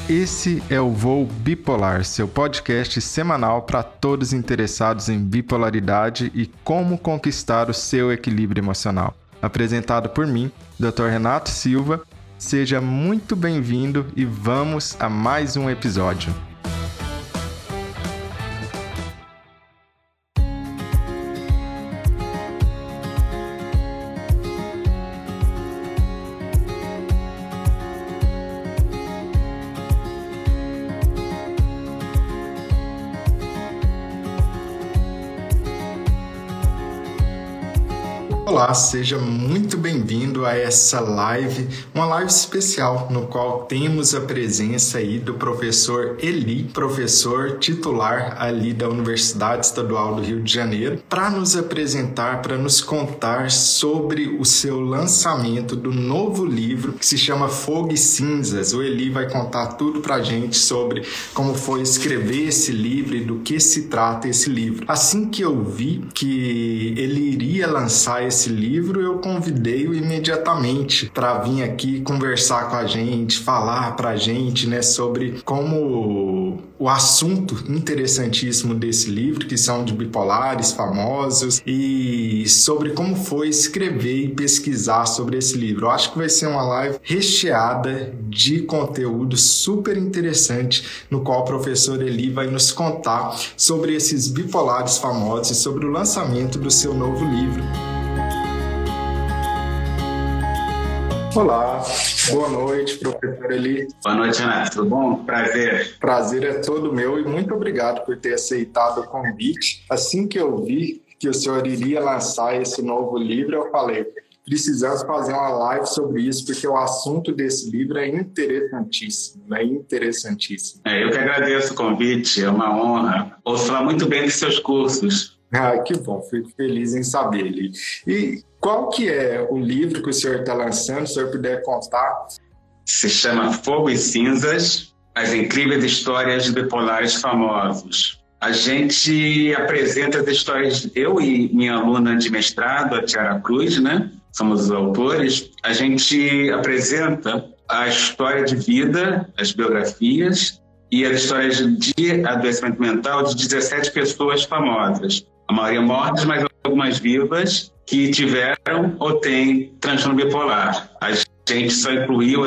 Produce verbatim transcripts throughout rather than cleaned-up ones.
Esse é o Voo Bipolar, seu podcast semanal para todos interessados em bipolaridade e como conquistar o seu equilíbrio emocional. Apresentado por mim, doutor Renato Silva. Seja muito bem-vindo e vamos a mais um episódio. Olá, seja muito bem-vindo a essa live, uma live especial no qual temos a presença aí do professor Eli, professor titular ali da Universidade Estadual do Rio de Janeiro, para nos apresentar, para nos contar sobre o seu lançamento do novo livro que se chama Fogo e Cinzas. O Eli vai contar tudo para a gente sobre como foi escrever esse livro e do que se trata esse livro. Assim que eu vi que ele iria lançar esse livro, eu convidei-o imediatamente para vir aqui conversar com a gente, falar para a gente, né, sobre como o assunto interessantíssimo desse livro, que são de bipolares famosos, e sobre como foi escrever e pesquisar sobre esse livro. Eu acho que vai ser uma live recheada de conteúdo super interessante, no qual o professor Eli vai nos contar sobre esses bipolares famosos e sobre o lançamento do seu novo livro. Olá, boa noite, professor Eli. Boa noite, Renato. Tudo bom? Prazer. Prazer é todo meu e muito obrigado por ter aceitado o convite. Assim que eu vi que o senhor iria lançar esse novo livro, eu falei, precisamos fazer uma live sobre isso, porque o assunto desse livro é interessantíssimo, é interessantíssimo. É, eu que agradeço o convite, é uma honra. Ouço falar muito bem dos seus cursos. Ah, que bom, fico feliz em saber, Eli. E qual que é o livro que o senhor está lançando, se o senhor puder contar? Se chama Fogo e Cinzas, as incríveis histórias de bipolares famosos. A gente apresenta as histórias, eu e minha aluna de mestrado, a Tiara Cruz, né? Somos os autores. A gente apresenta a história de vida, as biografias e as histórias de adoecimento mental de dezessete pessoas famosas. A maioria mortas, mas algumas vivas, que tiveram ou têm transtorno bipolar. A gente só incluiu,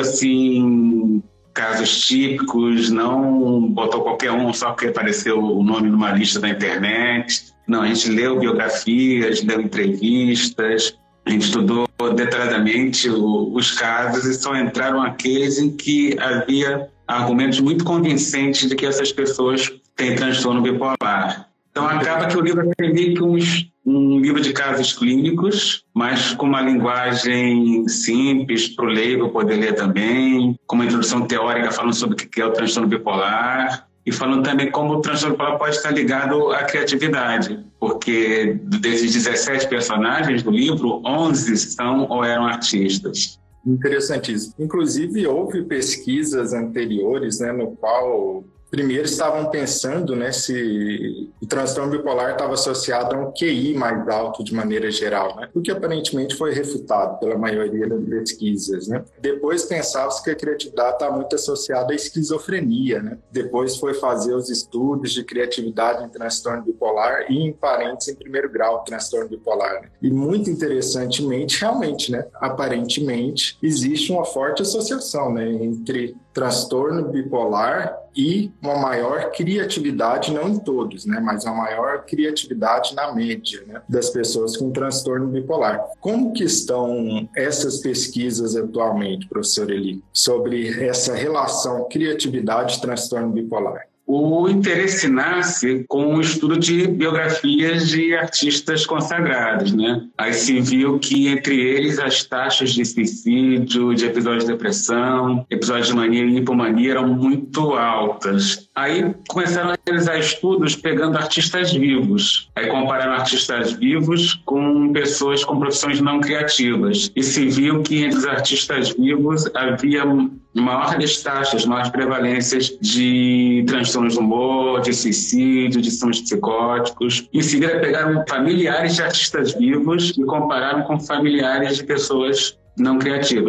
assim, casos típicos, não botou qualquer um só porque apareceu o nome numa lista da internet. Não, a gente leu biografias, leu entrevistas, a gente estudou detalhadamente o, os casos e só entraram aqueles em que havia argumentos muito convincentes de que essas pessoas têm transtorno bipolar. Então acaba que o livro é meio que um, um livro de casos clínicos, mas com uma linguagem simples para o leigo poder ler também, com uma introdução teórica falando sobre o que é o transtorno bipolar e falando também como o transtorno bipolar pode estar ligado à criatividade, porque desses dezessete personagens do livro, onze são ou eram artistas. Interessantíssimo. Inclusive, houve pesquisas anteriores, né, no qual primeiro estavam pensando, né, se o transtorno bipolar estava associado a um Q I mais alto de maneira geral, né, o que aparentemente foi refutado pela maioria das pesquisas, né. Depois pensava-se que a criatividade está muito associada à esquizofrenia, né. Depois foi fazer os estudos de criatividade em transtorno bipolar e em parentes em primeiro grau de transtorno bipolar, né. E muito interessantemente, realmente, né, aparentemente existe uma forte associação, né, entre transtorno bipolar e uma maior criatividade, não em todos, né, mas uma maior criatividade na média, né, das pessoas com transtorno bipolar. Como que estão essas pesquisas atualmente, professor Eli, sobre essa relação criatividade e transtorno bipolar? O interesse nasce com o estudo de biografias de artistas consagrados, né? Aí se viu que, entre eles, as taxas de suicídio, de episódios de depressão, episódios de mania e hipomania eram muito altas. Aí começaram a realizar estudos pegando artistas vivos. Aí compararam artistas vivos com pessoas com profissões não criativas. E se viu que entre os artistas vivos havia maiores taxas, maiores prevalências de transtornos do humor, de suicídio, de sintomas psicóticos. Em seguida, pegaram familiares de artistas vivos e compararam com familiares de pessoas não criativas.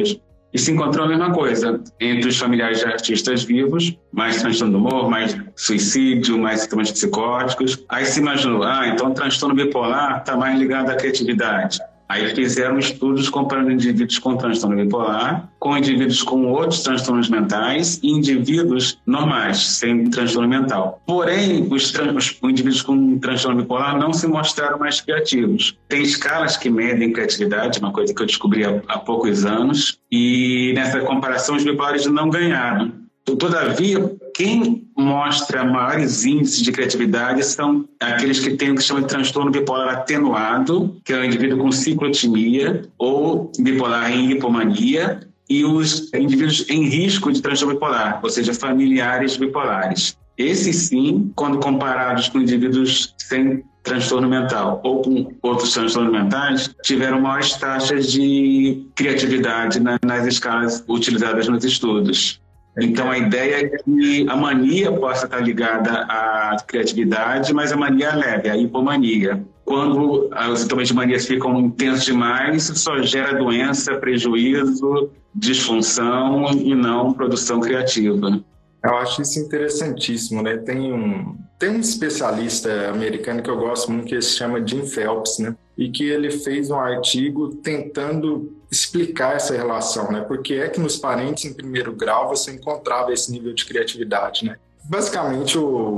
e se encontrou a mesma coisa entre os familiares de artistas vivos, mais transtorno do humor, mais suicídio, mais sintomas psicóticos. Aí se imaginou, ah, então o transtorno bipolar está mais ligado à criatividade. Aí fizeram estudos comparando indivíduos com transtorno bipolar com indivíduos com outros transtornos mentais e indivíduos normais, sem transtorno mental. Porém, os, trans, os indivíduos com transtorno bipolar não se mostraram mais criativos. Tem escalas que medem criatividade, uma coisa que eu descobri há, há poucos anos, e nessa comparação os bipolares não ganharam. Todavia, quem mostra maiores índices de criatividade são aqueles que têm o que se chama de transtorno bipolar atenuado, que é o indivíduo com ciclotimia ou bipolar em hipomania, e os indivíduos em risco de transtorno bipolar, ou seja, familiares bipolares. Esses sim, quando comparados com indivíduos sem transtorno mental ou com outros transtornos mentais, tiveram maiores taxas de criatividade nas escalas utilizadas nos estudos. Então, a ideia é que a mania possa estar ligada à criatividade, mas a mania leve, a hipomania. Quando os sintomas de mania ficam intensos demais, isso só gera doença, prejuízo, disfunção e não produção criativa. Eu acho isso interessantíssimo, né? Tem um, tem um especialista americano que eu gosto muito, que se chama Jim Phelps, né? E que ele fez um artigo tentando explicar essa relação, né? Porque é que nos parentes em primeiro grau você encontrava esse nível de criatividade, né? Basicamente,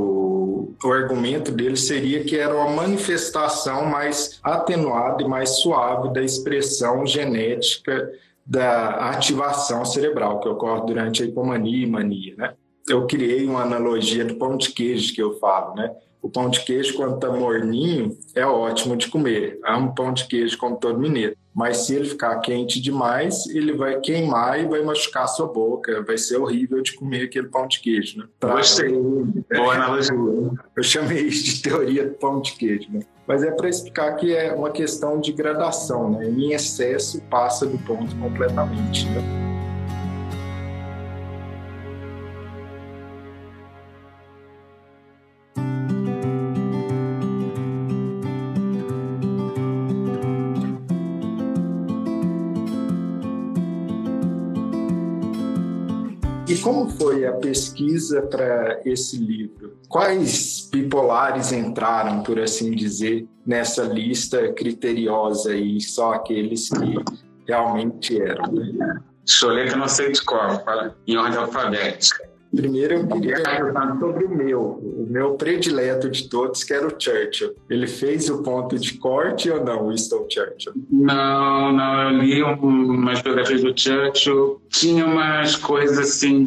o, o argumento dele seria que era uma manifestação mais atenuada e mais suave da expressão genética da ativação cerebral que ocorre durante a hipomania e mania, né? Eu criei uma analogia do pão de queijo que eu falo, né? O pão de queijo, quando está morninho, é ótimo de comer. Amo pão de queijo como todo mineiro. Mas se ele ficar quente demais, ele vai queimar e vai machucar a sua boca. Vai ser horrível de comer aquele pão de queijo, né? Gostei. Boa analogia. Eu chamei isso de teoria do pão de queijo, né? Mas é para explicar que é uma questão de gradação, né? Em excesso, passa do ponto completamente, né? E como foi a pesquisa para esse livro? Quais bipolares entraram, por assim dizer, nessa lista criteriosa e só aqueles que realmente eram? Né? Deixa eu ler que eu não sei de cor, em ordem alfabética. Primeiro eu queria perguntar sobre o meu, o meu predileto de todos, que era o Churchill. Ele fez o ponto de corte ou não, Winston Churchill? Não, não, eu li umas biografias do Churchill. Tinha umas coisas assim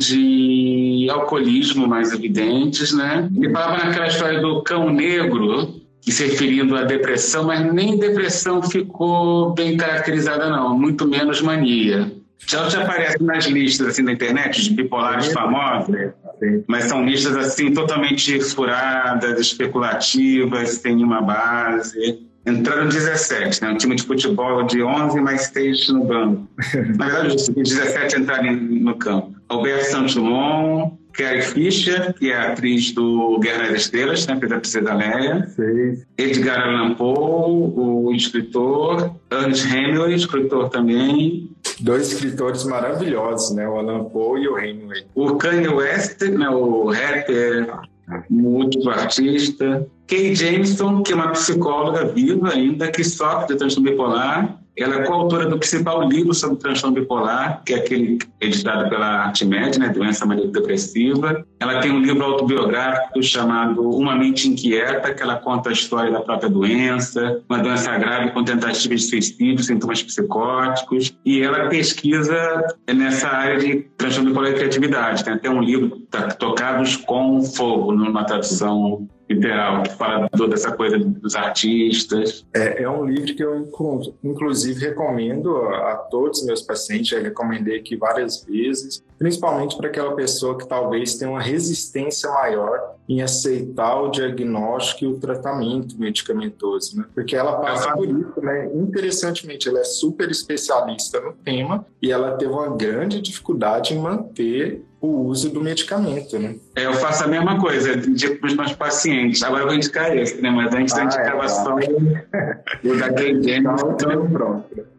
de alcoolismo mais evidentes, né? Ele falava naquela história do cão negro, se referindo à depressão, mas nem depressão ficou bem caracterizada não, muito menos mania. Churchill aparece nas listas assim, na internet de bipolares famosos, mas são listas assim totalmente furadas, especulativas, sem nenhuma base. Entraram dezessete, né? Um time de futebol de onze, mais seis no banco. Na verdade, os dezessete entraram no campo. Alberto Santos Dumont, Carrie Fisher, que é a atriz do Guerra nas Estrelas, né? Fez a Princesa Leia. Sim. Edgar Allan Poe, o escritor. Ernest Hemingway, escritor também. Dois escritores maravilhosos, né? O Allan Poe e o Hemingway. O Kanye West, né? O rapper, músico, artista. Kay Jameson, que é uma psicóloga viva ainda, que sofre de transtorno bipolar. Ela é coautora do principal livro sobre transtorno bipolar, que é aquele editado pela Artmed, né, Doença Maníaco-Depressiva. Ela tem um livro autobiográfico chamado Uma Mente Inquieta, que ela conta a história da própria doença, uma doença grave com tentativas de suicídio, sintomas psicóticos. E ela pesquisa nessa área de transtorno bipolar e criatividade. Tem até um livro, Tocados com Fogo, numa tradução literal, que fala toda essa coisa dos artistas. É, é um livro que eu, inclusive, recomendo a, a todos os meus pacientes, já recomendei aqui várias vezes, principalmente para aquela pessoa que talvez tenha uma resistência maior em aceitar o diagnóstico e o tratamento medicamentoso, né? Porque ela passa por isso, né? Interessantemente, ela é super especialista no tema e ela teve uma grande dificuldade em manter o uso do medicamento, né? É, eu faço a mesma coisa, indico para os meus pacientes. Agora eu vou indicar esse, né? Mas antes ah, eu indicava é, só o da Kay Jameson. Então, pronto.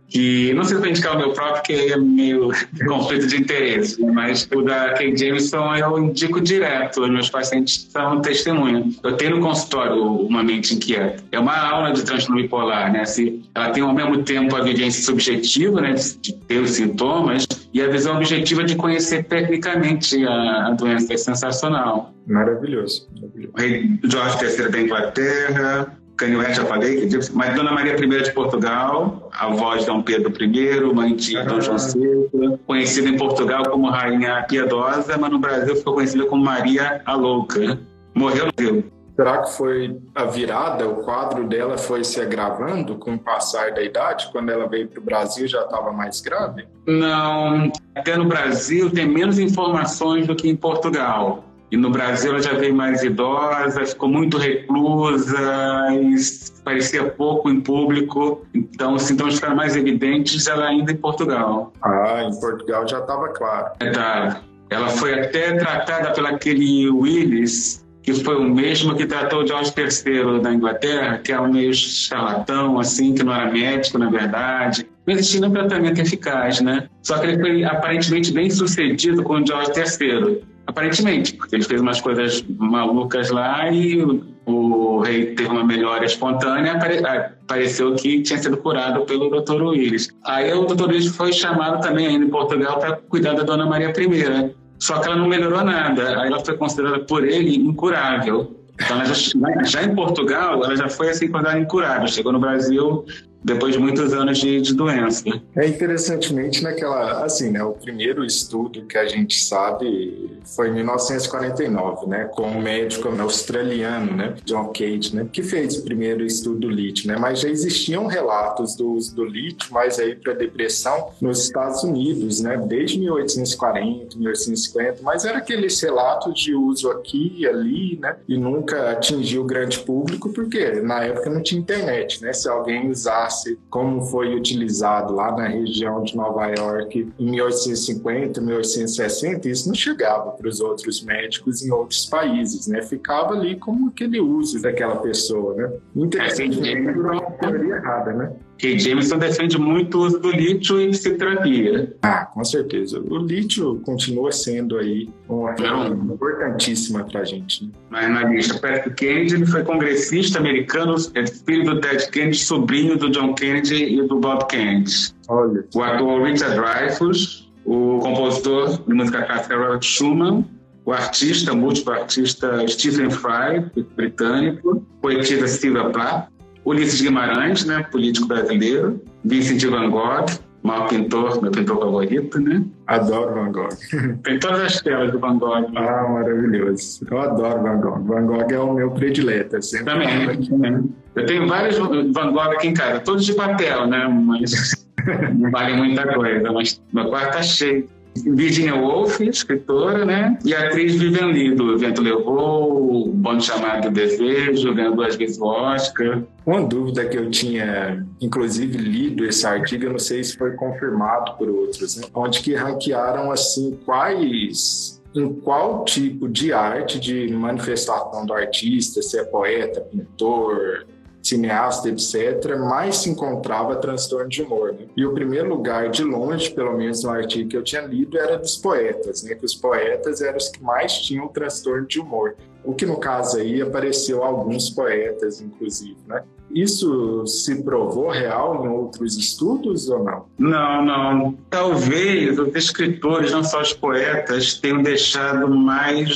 que não sei se vou indicar o meu próprio, porque é meio conflito de interesse, mas o da Kay Jamison eu indico direto, os meus pacientes são testemunhas. Eu tenho no consultório Uma Mente Inquieta. É uma aula de transtorno bipolar, né? Se ela tem ao mesmo tempo a vivência subjetiva, né, de ter os sintomas, e a visão objetiva de conhecer tecnicamente a, a doença. É sensacional. Maravilhoso. Maravilhoso. O rei Jorge terceiro da Inglaterra, Kanye West, já falei, mas Dona Maria I de Portugal, a avó de Dom Pedro I, mãe de ah. Dom João segundo, conhecida em Portugal como Rainha Piedosa, mas no Brasil ficou conhecida como Maria a Louca. Morreu no Rio. Será que foi a virada, o quadro dela foi se agravando com o passar da idade? Quando ela veio para o Brasil já estava mais grave? Não, até no Brasil tem menos informações do que em Portugal. E no Brasil ela já veio mais idosa, ficou muito reclusa, e parecia pouco em público. Então os sintomas ficaram mais evidentes ela ainda em Portugal. Ah, em Portugal já estava claro. É, tá. Ela foi até tratada pelo aquele Willis, que foi o mesmo que tratou o George terceiro da Inglaterra, que é um meio charlatão, assim, que não era médico, na verdade. Não existia um tratamento eficaz, né? Só que ele foi aparentemente bem sucedido com o George terceiro. Aparentemente, porque ele fez umas coisas malucas lá e o, o rei teve uma melhora espontânea, apare, pareceu que tinha sido curado pelo doutor Willis. Aí o doutor Willis foi chamado também ainda em Portugal para cuidar da Dona Maria I. Só que ela não melhorou nada, aí ela foi considerada por ele incurável. Então, ela já, já em Portugal, ela já foi assim considerada incurável. Chegou no Brasil depois de muitos anos de, de doença. É interessantemente naquela, assim, né, o primeiro estudo que a gente sabe foi em mil novecentos e quarenta e nove, né, com um médico australiano, né, John Cage, né, que fez o primeiro estudo do lítio, né, mas já existiam relatos do uso do lítio, mas aí para depressão nos Estados Unidos, né, desde mil oitocentos e quarenta, mil oitocentos e cinquenta, mas era aqueles relatos de uso aqui e ali, né, e nunca atingiu o grande público, porque na época não tinha internet, né, se alguém usasse como foi utilizado lá na região de Nova York em mil oitocentos e cinquenta, mil oitocentos e sessenta, isso não chegava para os outros médicos em outros países, né? Ficava ali como aquele uso daquela pessoa, né? Interessantemente, por uma teoria errada, né? Kay Jamison defende muito o uso do lítio em psicoterapia. Ah, com certeza. O lítio continua sendo aí uma coisa importantíssima para a gente. Né? Mas na lista, Patrick Kennedy, ele foi congressista americano, é filho do Ted Kennedy, sobrinho do John Kennedy e do Bob Kennedy. Olha. O ator Richard Dreyfuss, o compositor de música clássica Robert Schumann, o artista, múltiplo artista Stephen Fry, britânico, poetisa Sylvia Plath, Ulisses Guimarães, né, político brasileiro, Vincent van Gogh, maior pintor, meu pintor favorito, né? Adoro Van Gogh. Tem todas as telas do Van Gogh. Ah, maravilhoso. Eu adoro Van Gogh. Van Gogh é o meu predileto. Sempre também, também. Eu tenho vários Van Gogh aqui em casa, todos de papel, né? Mas não vale muita coisa. Mas meu quarto tá cheio. Virginia Woolf, escritora, né? E a atriz Vivian Lee, do O Vento Levou, O Bonde Chamado Desejo, ganhou duas vezes o Oscar. Uma dúvida que eu tinha, inclusive, lido esse artigo, eu não sei se foi confirmado por outros, né? Onde que ranquearam, assim, quais... em qual tipo de arte, de manifestação do artista, se é poeta, pintor, cineasta, etcétera, mais se encontrava transtorno de humor. Né? E o primeiro lugar, de longe, pelo menos no artigo que eu tinha lido, era dos poetas, né? Que os poetas eram os que mais tinham transtorno de humor. O que, no caso aí, apareceu alguns poetas, inclusive, né? Isso se provou real em outros estudos ou não? Não, não. Talvez os escritores, não só os poetas, tenham deixado mais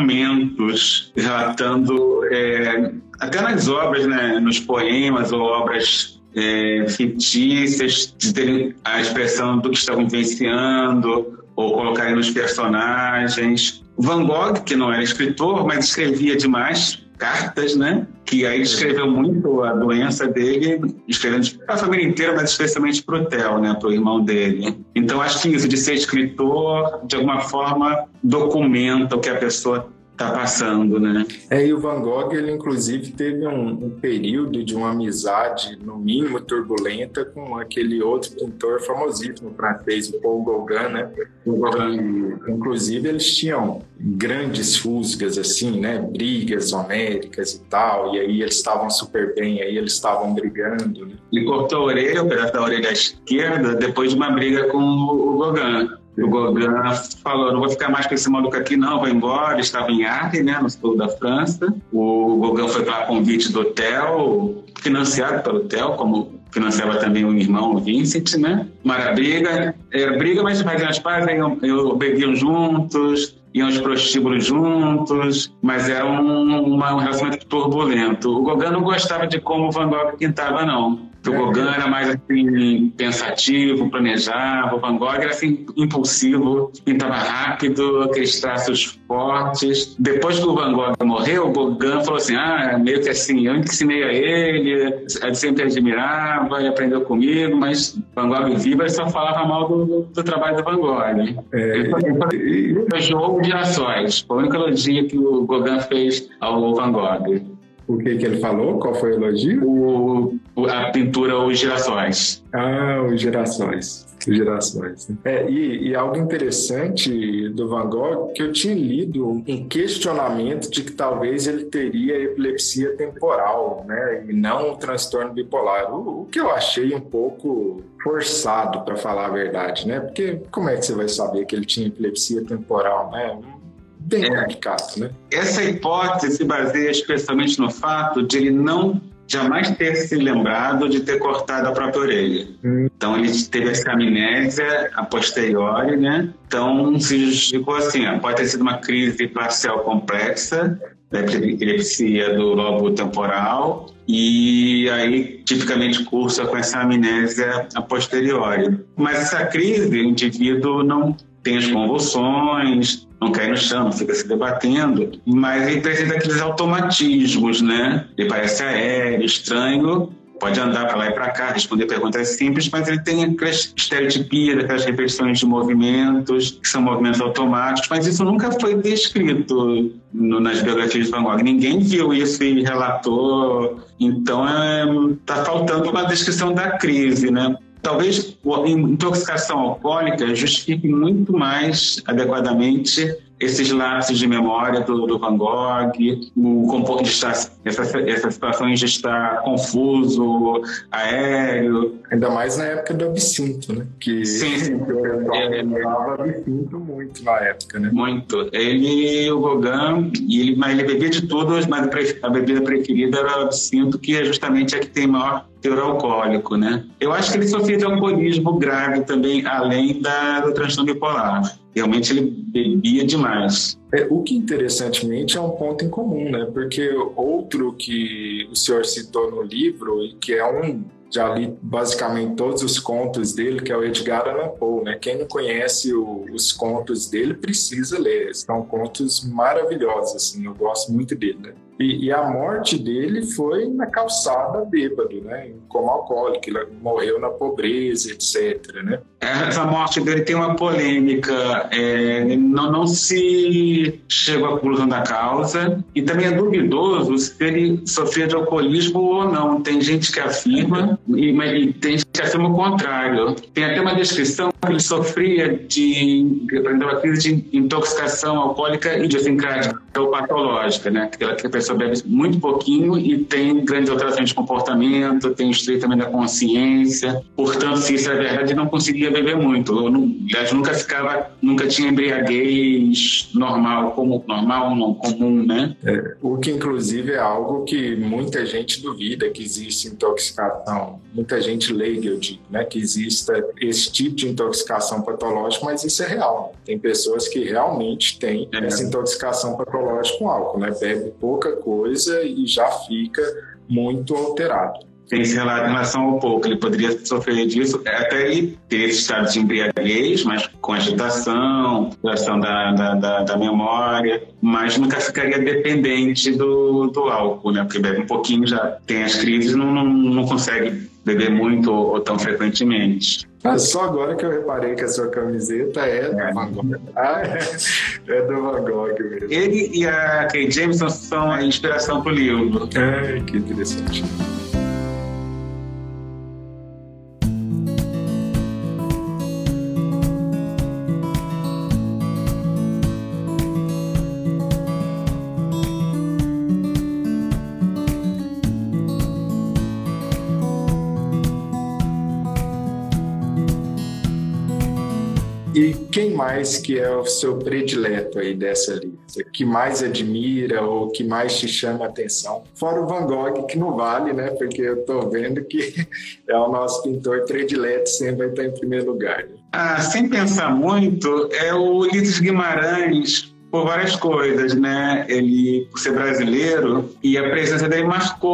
documentos relatando, é, até nas obras, né, nos poemas ou obras é, fictícias, de terem a expressão do que estavam vivenciando ou colocarem nos personagens. Van Gogh, que não era escritor, mas escrevia demais cartas, né? Que aí descreveu muito a doença dele, escrevendo para a família inteira, mas especialmente para o Theo, né? Para o irmão dele. Então, acho que isso de ser escritor, de alguma forma, documenta o que a pessoa tá passando, né? É, e o Van Gogh, ele inclusive teve um, um período de uma amizade, no mínimo turbulenta, com aquele outro pintor famosíssimo francês, o Paul Gauguin, né? O Gauguin, inclusive, eles tinham grandes fusgas, assim, né? Brigas homéricas e tal, e aí eles estavam super bem, aí eles estavam brigando, né? Ele cortou a orelha, o pedaço da orelha esquerda, depois de uma briga com o Gauguin. O Gauguin falou, não vou ficar mais com esse maluco aqui não, vou embora. Estava em Arles, né, no sul da França. O Gauguin foi para convite do hotel, financiado pelo hotel, como financiava também o irmão, o Vincent, né? Mas a briga, era briga, mas faziam as pazes, iam, iam, bebiam juntos, iam aos prostíbulos juntos, mas era um, uma, um relacionamento turbulento. O Gauguin não gostava de como o Van Gogh pintava, não. O Gauguin era mais assim, pensativo, planejava. O Van Gogh era assim, impulsivo, pintava rápido, aqueles traços fortes. Depois que o Van Gogh morreu, o Gauguin falou assim, ah, meio que assim, eu ensinei a ele, ele sempre admirava, ele aprendeu comigo, mas Van Gogh vivo, ele só falava mal do, do trabalho do Van Gogh. Né? É, ele elogiou o Girassóis, foi a única elogia que o Gauguin fez ao Van Gogh. O que que ele falou? Qual foi o elogio? O, a pintura Os Girassóis. Ah, Os Girassóis. Os Girassóis. É, e, e algo interessante do Van Gogh, que eu tinha lido um questionamento de que talvez ele teria epilepsia temporal, né? E não um transtorno bipolar. O, o que eu achei um pouco forçado, para falar a verdade, né? Porque como é que você vai saber que ele tinha epilepsia temporal, né? Bem é. complicado, né? Essa hipótese se baseia especialmente no fato de ele não jamais ter se lembrado de ter cortado a própria orelha. Hum. Então ele teve essa amnésia a posteriori, né? Então se justificou assim, pode ter sido uma crise parcial complexa da epilepsia do lobo temporal e aí tipicamente cursa com essa amnésia a posteriori. Mas essa crise, o indivíduo não tem as convulsões, não cai no chão, fica se debatendo, mas ele precisa daqueles automatismos, né? Ele parece aéreo, estranho, pode andar para lá e para cá, responder perguntas simples, mas ele tem aquelas estereotipias, aquelas repetições de movimentos, que são movimentos automáticos, mas isso nunca foi descrito no, nas biografias de Van Gogh. Ninguém viu isso e relatou, então está é, faltando uma descrição da crise, né? Talvez a intoxicação alcoólica justifique muito mais adequadamente esses lapsos de memória do, do Van Gogh, o comportamento de estar, essa, essa situação de estar confuso, aéreo. Ainda mais na época do absinto, né? Que sim, sim. O ele usava absinto muito na época, né? Muito. Ele, o Gauguin, ele, mas ele bebia de tudo, mas a bebida preferida era o absinto, que é justamente a que tem maior teor alcoólico, né? Eu acho que ele sofria de alcoolismo grave também, além da, do transtorno bipolar. Realmente ele bebia demais. É, o que interessantemente é um ponto em comum, né? Porque outro que o senhor citou no livro, e que é um, já li basicamente todos os contos dele, que é o Edgar Allan Poe, né? Quem não conhece o, os contos dele precisa ler. São contos maravilhosos, assim, eu gosto muito dele, né? E, e a morte dele foi na calçada bêbado, né? Como alcoólico, ele morreu na pobreza, etcétera, né? Essa morte dele tem uma polêmica, é, não, não se chegou à conclusão da causa, e também é duvidoso se ele sofria de alcoolismo ou não. Tem gente que afirma e, e tem gente que afirma o contrário. Tem até uma descrição que ele sofria de, uma crise de intoxicação alcoólica idiosincrática ou patológica, né? Aquela que a pessoa bebe muito pouquinho e tem grandes alterações de comportamento, tem estreitamento da consciência. Portanto, se isso é verdade, não conseguia beber muito. Eu não, nunca ficava, nunca tinha embriaguez normal, como normal, não comum, né? É, o que inclusive é algo que muita gente duvida que existe intoxicação. Muita gente leiga, eu digo, né? Que exista esse tipo de intoxicação patológica, mas isso é real. Tem pessoas que realmente têm é. essa intoxicação patológica com álcool, né? Bebe pouca coisa e já fica muito alterado. Tem esse relato em relação ao pouco, ele poderia sofrer disso, até ele ter esse estado de embriaguez, mas com agitação, agitação da, da, da, da memória, mas nunca ficaria dependente do, do álcool, né? Porque bebe um pouquinho, já tem as crises, não, não, não consegue beber muito ou, ou tão frequentemente. Ah, só agora que eu reparei que a sua camiseta é, é. do Van Gogh. Ah, é, é do Van Gogh mesmo. Ele e a Kay Jameson são a inspiração para o livro. É, que interessante. E quem mais que é o seu predileto aí dessa lista? Que mais admira ou que mais te chama a atenção? Fora o Van Gogh, que não vale, né? Porque eu tô vendo que é o nosso pintor predileto, sempre vai estar em primeiro lugar. Ah, sem pensar muito, é o Ulisses Guimarães, por várias coisas, né? Ele, por ser brasileiro, e a presença dele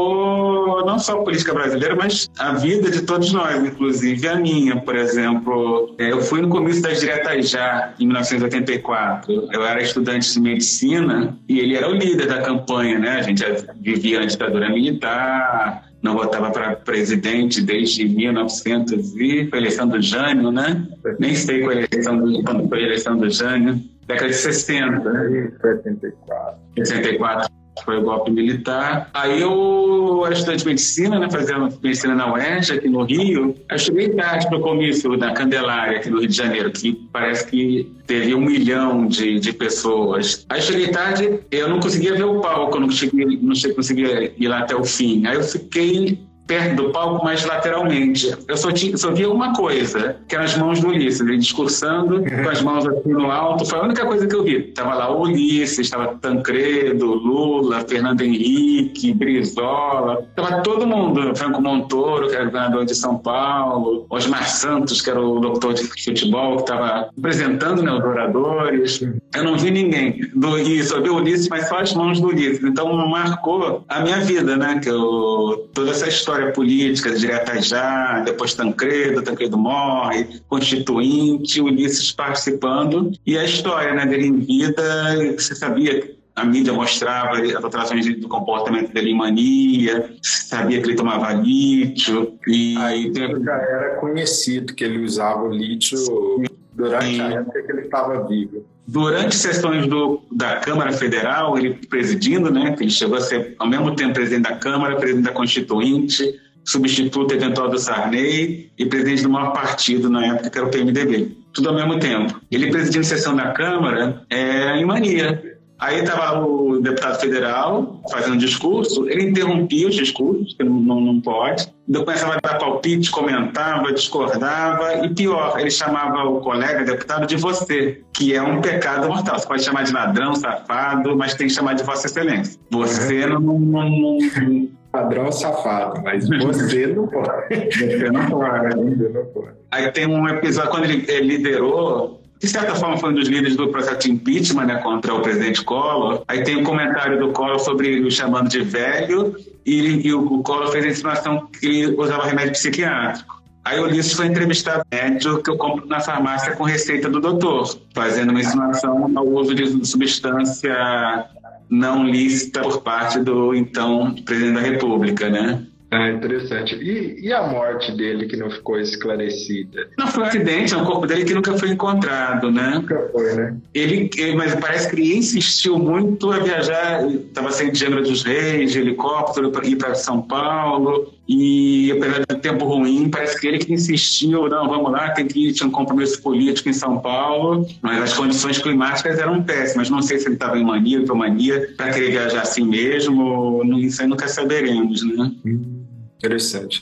marcou não só a política brasileira, mas a vida de todos nós, inclusive a minha, por exemplo. Eu fui no comício das Diretas Já, em mil novecentos e oitenta e quatro. Eu era estudante de medicina e ele era o líder da campanha, né? A gente já vivia a ditadura militar, não votava para presidente desde mil e novecentos e foi a eleição do Jânio, né? Nem sei qual a eleição do, quando foi a eleição do Jânio. Década de sessenta, né? setenta e quatro. sessenta e quatro foi o golpe militar. Aí eu era estudante de medicina, né? Fazendo medicina na U E R J, aqui no Rio. Eu cheguei tarde para o comício da Candelária, aqui no Rio de Janeiro, que parece que teve um milhão de, de pessoas. Aí cheguei tarde, eu não conseguia ver o palco, eu não, cheguei, não cheguei, conseguia ir lá até o fim. Aí eu fiquei perto do palco, mas lateralmente. Eu só, tinha, só via uma coisa, que eram as mãos do Ulisses, ele discursando com as mãos assim no alto. Foi a única coisa que eu vi. Estava lá o Ulisses, estava Tancredo, Lula, Fernando Henrique, Brizola. Estava todo mundo. Franco Montoro, que era o governador de São Paulo. Osmar Santos, que era o doutor de futebol, que estava apresentando, né, os oradores. Eu não vi ninguém do Ulisses, eu vi o Ulisses, mas só as mãos do Ulisses. Então marcou a minha vida, né? Que eu, toda essa história política, Diretas Já, depois Tancredo, Tancredo morre, Constituinte, Ulisses participando, e a história, né, dele em vida, você sabia, a mídia mostrava as alterações do comportamento dele em mania, sabia que ele tomava lítio, e aí já era conhecido que ele usava o lítio durante Sim. a época que ele estava vivo. Durante sessões do, da Câmara Federal, ele presidindo, né, que ele chegou a ser, ao mesmo tempo, presidente da Câmara, presidente da Constituinte, substituto eventual do Sarney e presidente do maior partido na época, que era o P M D B. Tudo ao mesmo tempo. Ele presidindo sessão da Câmara é, em mania. Aí estava o deputado federal fazendo um discurso, ele interrompia os discursos, que não, não, não pode, depois começava a dar palpite, comentava, discordava, e pior, ele chamava o colega deputado de você, que é um pecado mortal. Você pode chamar de ladrão, safado, mas tem que chamar de Vossa Excelência. Você não... não, não, não... Ladrão, safado, mas você não pode. Você não pode. Você não pode. Aí tem um episódio, quando ele, ele liderou, de certa forma foi um dos líderes do processo de impeachment, né, contra o presidente Collor. Aí tem um comentário do Collor sobre ele o chamando de velho, e, e o, o Collor fez a insinuação que ele usava remédio psiquiátrico. Aí o Ulisses foi entrevistado médico que eu compro na farmácia com receita do doutor, fazendo uma insinuação ao uso de substância não lícita por parte do então presidente da República, né? Ah, interessante. E, e a morte dele que não ficou esclarecida? Não, foi um acidente, é um corpo dele que nunca foi encontrado, né? Nunca foi, né? Ele, ele, mas parece que ele insistiu muito a viajar, estava saindo de Angra dos Reis, de helicóptero, para ir para São Paulo, e apesar do tempo ruim, parece que ele que insistiu, não, vamos lá, tem que ir, tinha um compromisso político em São Paulo, mas as condições climáticas eram péssimas, não sei se ele estava em mania, hipomania, para querer viajar assim mesmo, isso aí nunca saberemos, né? Hum. Interessante.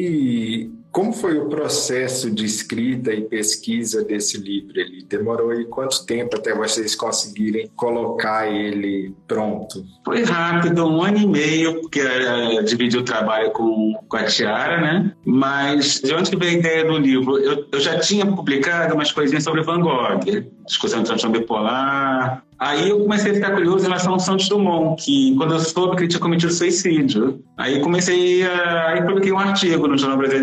E como foi o processo de escrita e pesquisa desse livro? Ele demorou aí quanto tempo até vocês conseguirem colocar ele pronto? Foi rápido, um ano e meio, porque eu dividi o trabalho com, com a Tiara, né? Mas de onde que veio a ideia do livro? Eu, eu já tinha publicado umas coisinhas sobre Van Gogh, discussão de transtorno bipolar. Aí eu comecei a ficar curioso em relação ao Santos Dumont, que quando eu soube que ele tinha cometido suicídio, aí comecei a... aí publiquei um artigo no Jornal Brasileiro de Psiquiatria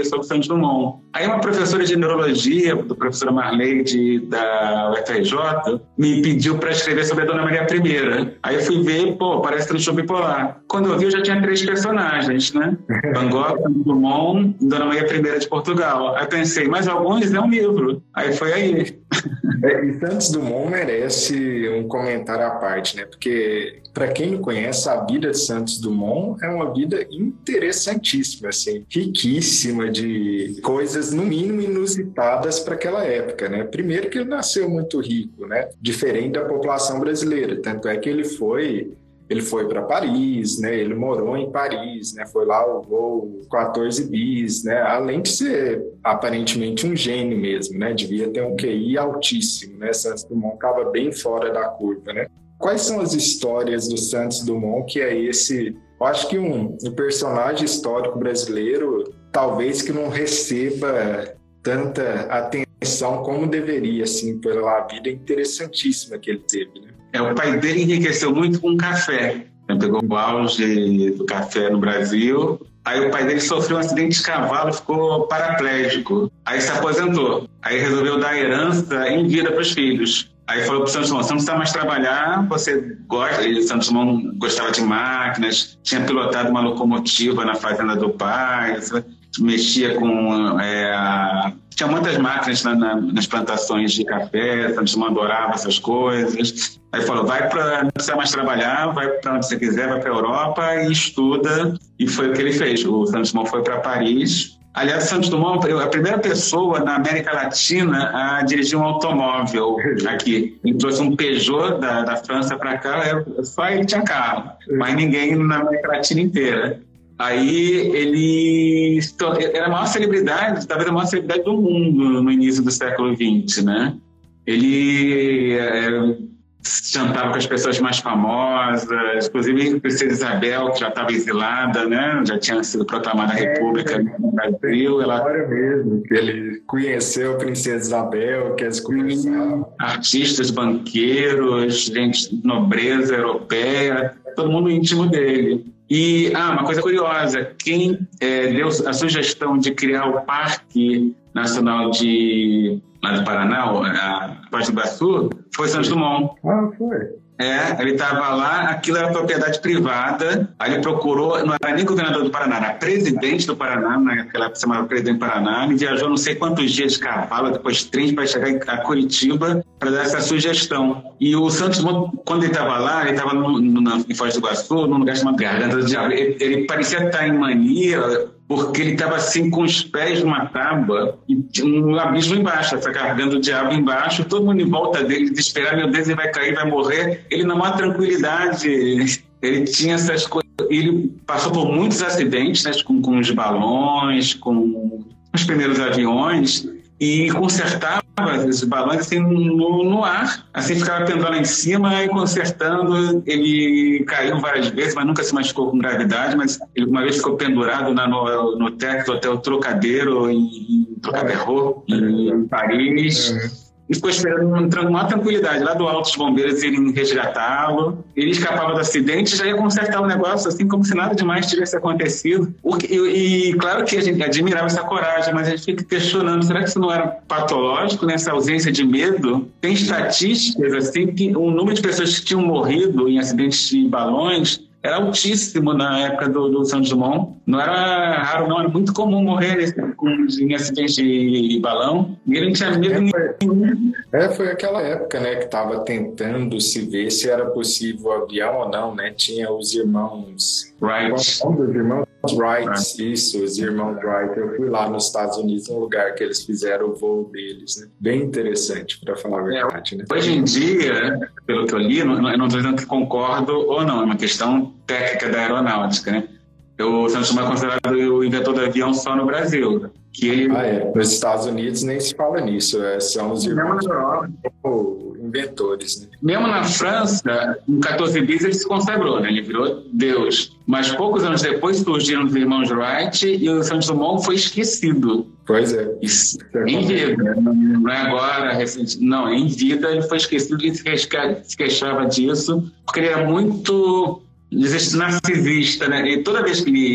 ler sobre Santos Dumont. Aí uma professora de neurologia, a professora Marley de, da U F R J, me pediu para escrever sobre a Dona Maria I. Aí eu fui ver, pô, parece transtorno bipolar. Quando eu vi, eu já tinha três personagens, né? Van Gogh, Santos Dumont e Dona Maria I de Portugal. Aí pensei, mas alguns é um livro. Aí foi aí. É, e Santos Dumont merece um comentário à parte, né? Porque, para quem não conhece, a vida de Santos Dumont é uma vida interessantíssima, assim, riquíssima de coisas, no mínimo, inusitadas para aquela época, né? Primeiro que ele nasceu muito rico, né? Diferente da população brasileira. Tanto é que ele foi... Ele foi para Paris, né? Ele morou em Paris, né? Foi lá o voo quatorze bis, né? Além de ser aparentemente um gênio mesmo, né? Devia ter um Q I altíssimo, né? Santos Dumont estava bem fora da curva, né? Quais são as histórias do Santos Dumont que é esse... Eu acho que um, um personagem histórico brasileiro talvez que não receba tanta atenção como deveria, assim, pela vida interessantíssima que ele teve, né? É, o pai dele enriqueceu muito com café. Ele pegou o auge do café no Brasil. Aí o pai dele sofreu um acidente de cavalo e ficou paraplégico. Aí se aposentou. Aí resolveu dar herança em vida para os filhos. Aí falou para o Santos Dumont, você não precisa mais trabalhar, você gosta... E o Santos Dumont gostava de máquinas, tinha pilotado uma locomotiva na fazenda do pai, mexia com... É, a... Tinha muitas máquinas na, na, nas plantações de café, o Santos Dumont adorava essas coisas. Aí falou, vai para... Não precisa mais trabalhar, vai para onde você quiser, vai para a Europa e estuda. E foi o que ele fez. O Santos Dumont foi para Paris. Aliás, Santos Dumont é a primeira pessoa na América Latina a dirigir um automóvel aqui. Ele trouxe um Peugeot da, da França para cá, só ele tinha carro, mas ninguém na América Latina inteira. Aí ele era a maior celebridade, talvez a maior celebridade do mundo no início do século vinte, né? Ele é, jantava com as pessoas mais famosas, inclusive a princesa Isabel, que já estava exilada, né? Já tinha sido proclamada a República é, no Brasil. Ela... mesmo, que ele conheceu a princesa Isabel, que eles conheceram. Artistas, banqueiros, gente de nobreza europeia, todo mundo íntimo dele. E, ah, uma coisa curiosa, quem é, deu a sugestão de criar o Parque Nacional de, lá do Paraná, a Foz do Iguaçu, foi Santos Dumont. Ah, foi? É, ele estava lá, aquilo era propriedade privada, aí ele procurou, não era nem governador do Paraná, era presidente do Paraná, naquela época se chamava presidente do Paraná, ele viajou não sei quantos dias de cavalo, depois trem para chegar a Curitiba para dar essa sugestão. E o Santos Dumont, quando ele estava lá, ele estava em Foz do Iguaçu, num lugar chamado Garganta do Diabo, ele, ele parecia estar em mania, porque ele estava assim com os pés numa tábua e tinha um abismo embaixo, essa garganta do diabo embaixo, todo mundo em volta dele, desesperado, meu Deus, ele vai cair, vai morrer. Ele na maior tranquilidade, ele tinha essas coisas, ele passou por muitos acidentes, né, com, com os balões, com os primeiros aviões, e consertava esses balões assim no, no ar, assim ficava pendendo lá em cima e consertando. Ele caiu várias vezes, mas nunca se machucou com gravidade, mas ele uma vez ficou pendurado na, no, no teto do Hotel Trocadero em, em Trocadero, em, em Paris. Uhum. E ficou esperando com maior tranquilidade. Lá do alto, os bombeiros iriam resgatá-lo. Ele escapava do acidente e já ia consertar o negócio, assim como se nada demais tivesse acontecido. E, e claro que a gente admirava essa coragem, mas a gente fica questionando, será que isso não era patológico, nessa ausência de medo? Tem estatísticas, assim, que o número de pessoas que tinham morrido em acidentes de balões era altíssimo na época do, do Santos Dumont. Não era raro, não. Era muito comum morrer em acidente de balão. E ele não tinha medo nenhum. É, foi aquela época, né, que estava tentando se ver se era possível avião ou não, né? Tinha os irmãos... Wright. Os irmãos Wright, right. Isso, os irmãos Wright. Eu fui lá nos Estados Unidos, um lugar que eles fizeram o voo deles, né? Bem interessante, para falar a verdade, né? Hoje em dia, pelo que eu li, não, eu não estou dizendo que concordo ou não, é uma questão técnica da aeronáutica, né? O Santos Dumont é considerado o inventor do avião só no Brasil. Que ele... Ah, é. Nos Estados Unidos nem se fala nisso, é, são os irmãos inventores, né? Mesmo na França, em quatorze bis ele se consagrou, né? Ele virou Deus. Mas poucos anos depois surgiram os irmãos Wright e o Santos Dumont foi esquecido. Pois é. Isso, em vida, não é agora, recente, não, em vida ele foi esquecido, ele se queixava disso, porque ele era muito narcisista, né? E toda vez que ele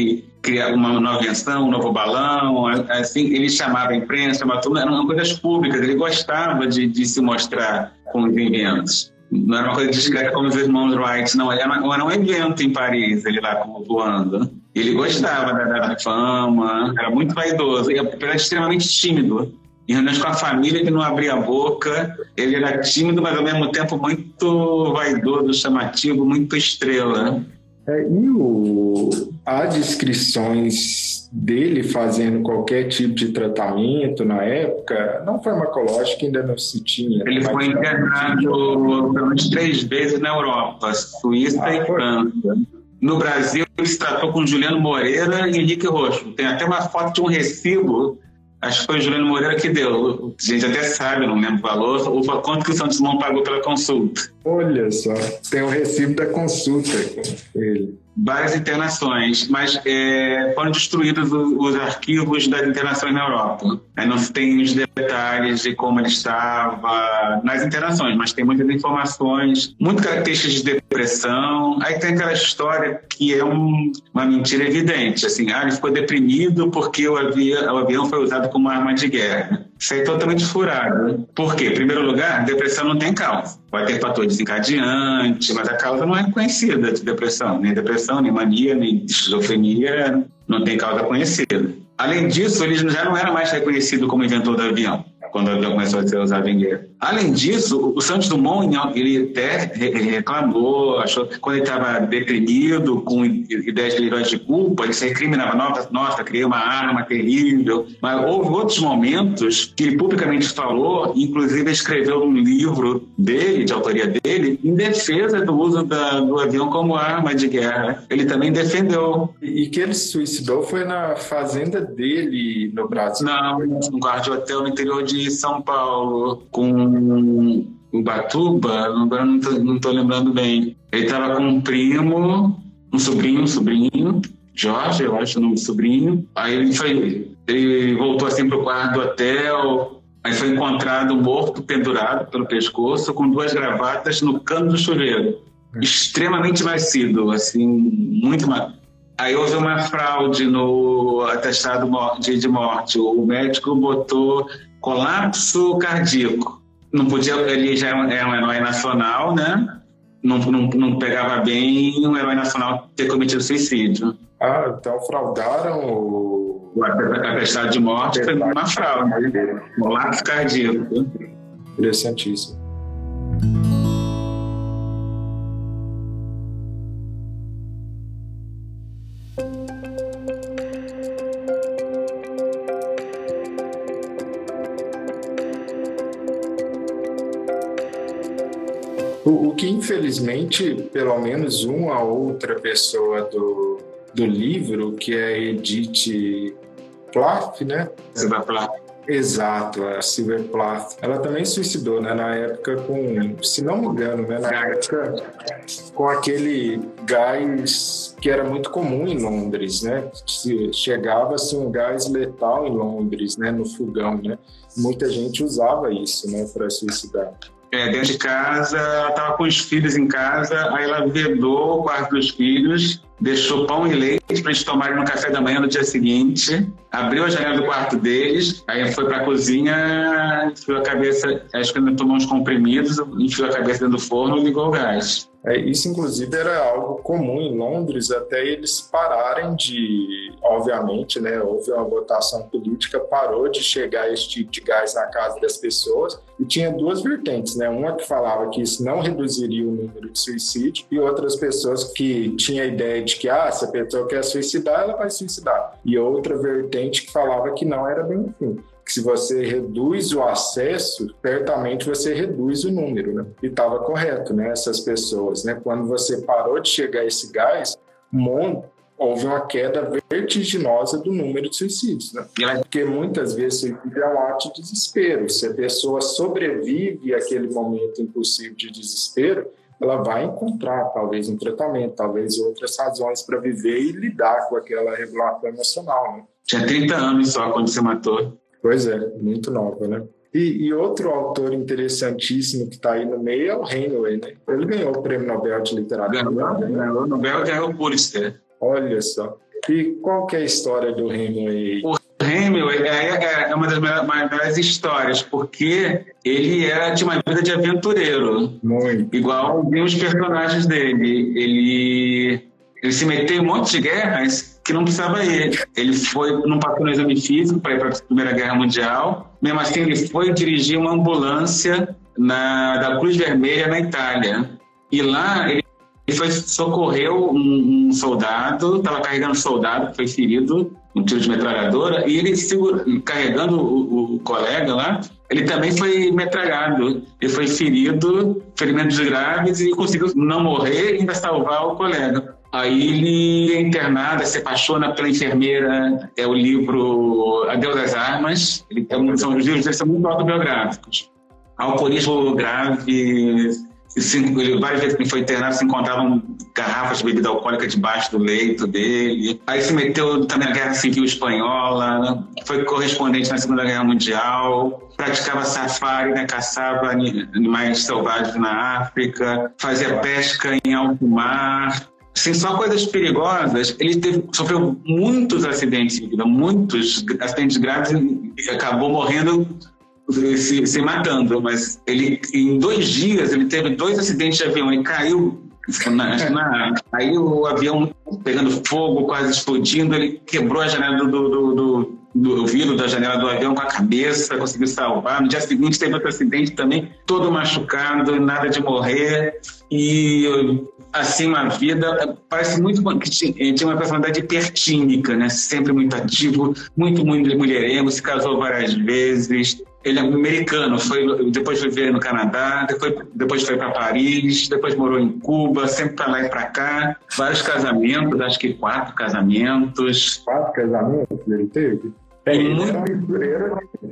criar uma nova invenção, um novo balão, assim, ele chamava a imprensa, chamava tudo, eram coisas públicas, ele gostava de, de se mostrar com os inventos. Não era uma coisa discreta como os irmãos Wright, não, era, era um evento em Paris, ele lá voando. Ele gostava da, da fama, era muito vaidoso, e era extremamente tímido. Em reuniões com a família, ele não abria a boca, ele era tímido, mas ao mesmo tempo muito vaidoso, chamativo, muito estrela. É, e o, há descrições dele fazendo qualquer tipo de tratamento na época, não farmacológico, ainda não se tinha. Ele foi internado pelo menos três vezes na Europa, Suíça ah, e França. No Brasil, ele se tratou com Juliano Moreira e Henrique Roxo. Tem até uma foto de um recibo, acho que foi o Juliano Moreira que deu. A gente até sabe, não lembro o valor, ou quanto que o Santos Dumont pagou pela consulta. Olha só, tem o recibo da consulta com ele. Várias internações, mas é, foram destruídos os, os arquivos das internações na Europa. Aí não se tem os detalhes de como ele estava nas internações, mas tem muitas informações, muito características de depressão. Aí tem aquela história que é um, uma mentira evidente, assim, ah, ele ficou deprimido porque o avião, o avião foi usado como arma de guerra. Isso aí é totalmente furado. Por quê? Em primeiro lugar, depressão não tem causa. Pode ter fator desencadeante, mas a causa não é conhecida de depressão. Nem depressão, nem mania, nem esquizofrenia, não tem causa conhecida. Além disso, ele já não era mais reconhecido como inventor do avião, quando o avião começou a ser usado em guerra. Além disso, o Santos Dumont, ele até reclamou, achou que quando ele estava deprimido, com ideias delirosas de culpa, ele se recriminava, nossa, nossa, criei uma arma terrível. Mas houve outros momentos que ele publicamente falou, inclusive escreveu um livro dele, de autoria dele, em defesa do uso da, do avião como arma de guerra. Ele também defendeu. E que ele se suicidou foi na fazenda dele no Brasil? Não, num quarto de hotel no interior de São Paulo, com Ubatuba, agora não tô, não tô lembrando bem. Ele estava com um primo, um sobrinho, um sobrinho, Jorge, eu acho o nome do sobrinho. Aí ele, foi, ele voltou assim pro quarto do hotel, aí foi encontrado morto, pendurado pelo pescoço, com duas gravatas no cano do chuveiro. Hum. Extremamente macio, assim, muito macio. Aí houve uma fraude no atestado de morte. O médico botou colapso cardíaco. Não podia, ele já era um herói nacional, né? Não, não, não pegava bem um herói nacional ter cometido suicídio. Ah, então fraudaram o... O atestado de morte foi uma fraude. Colapso cardíaco. Interessantíssimo. O, o que, infelizmente, pelo menos uma outra pessoa do, do livro, que é a Edith Plath, né? Silvia Plath. Exato, a Silvia Plath. Ela também se suicidou, né? Na época com, se não me engano, né? Na época com aquele gás que era muito comum em Londres, né? Chegava-se um gás letal em Londres, né? No fogão, né? Muita gente usava isso, né? Para suicidar. É, dentro de casa, ela estava com os filhos em casa, aí ela vedou o quarto dos filhos, deixou pão e leite para eles tomarem no café da manhã no dia seguinte, abriu a janela do quarto deles, aí foi para a cozinha, enfiou a cabeça, acho que ainda tomou uns comprimidos, enfiou a cabeça dentro do forno e ligou o gás. É, isso, inclusive, era algo comum em Londres, até eles pararem de... Obviamente, né, houve uma votação política, parou de chegar esse tipo de gás na casa das pessoas, e tinha duas vertentes, né? Uma que falava que isso não reduziria o número de suicídio, e outras pessoas que tinham a ideia de que, ah, se a pessoa quer suicidar, ela vai suicidar. E outra vertente que falava que não era bem assim. Que se você reduz o acesso, certamente você reduz o número, né? E estava correto, né? Essas pessoas, né? Quando você parou de chegar a esse gás, houve uma queda vertiginosa do número de suicídios, né? Porque muitas vezes suicídio é um ato de desespero. Se a pessoa sobrevive àquele momento impossível de desespero, ela vai encontrar talvez um tratamento, talvez outras razões para viver e lidar com aquela regulação emocional, né? Tinha trinta anos só quando se matou. Pois é, muito nova, né? E, e outro autor interessantíssimo que está aí no meio é o Hemingway, né? Ele ganhou o Prêmio Nobel de Literatura. Ganhou, ganhou o Nobel e ganhou o Pulitzer. Olha só. E qual que é a história do Hemingway? O Hemingway é, é uma das melhores histórias, porque ele era, tinha uma vida de aventureiro. Muito. Igual os personagens dele. Ele, ele se meteu em um monte de guerras que não precisava ir. Ele foi, não passou no exame físico para ir para a Primeira Guerra Mundial. Mesmo assim, ele foi dirigir uma ambulância na, da Cruz Vermelha na Itália. E lá ele Ele foi, socorreu um, um soldado, estava carregando um soldado que foi ferido, um tiro de metralhadora, e ele, segura, carregando o, o colega lá, ele também foi metralhado. Ele foi ferido, ferimentos graves, e conseguiu não morrer e ainda salvar o colega. Aí ele é internado, se apaixona pela enfermeira, é o livro Adeus às Armas, ele, é um, são, os livros dele são muito autobiográficos. Alcoolismo grave... Cinco, várias vezes que ele foi internado, se encontravam garrafas de bebida alcoólica debaixo do leito dele. Aí se meteu também na Guerra Civil Espanhola, né? Foi correspondente na Segunda Guerra Mundial, praticava safari, né? Caçava animais selvagens na África, fazia pesca em alto mar. Assim, só coisas perigosas. Ele teve, sofreu muitos acidentes de vida, muitos acidentes graves, e acabou morrendo Se, se matando, mas ele, em dois dias ele teve dois acidentes de avião, ele caiu na, na, aí o avião pegando fogo, quase explodindo, ele quebrou a janela do, do, do, do vidro da janela do avião com a cabeça, conseguiu salvar. No dia seguinte teve outro acidente também, todo machucado, nada de morrer. E assim, uma vida, parece muito que tinha, tinha uma personalidade hipertímica, né? Sempre muito ativo, muito, muito mulherengo, se casou várias vezes. Ele é americano, foi, depois foi viver no Canadá, depois, depois foi para Paris, depois morou em Cuba, sempre para lá e para cá. Vários casamentos, acho que quatro casamentos. Quatro casamentos ele teve? É, ele muito... era um aventureiro.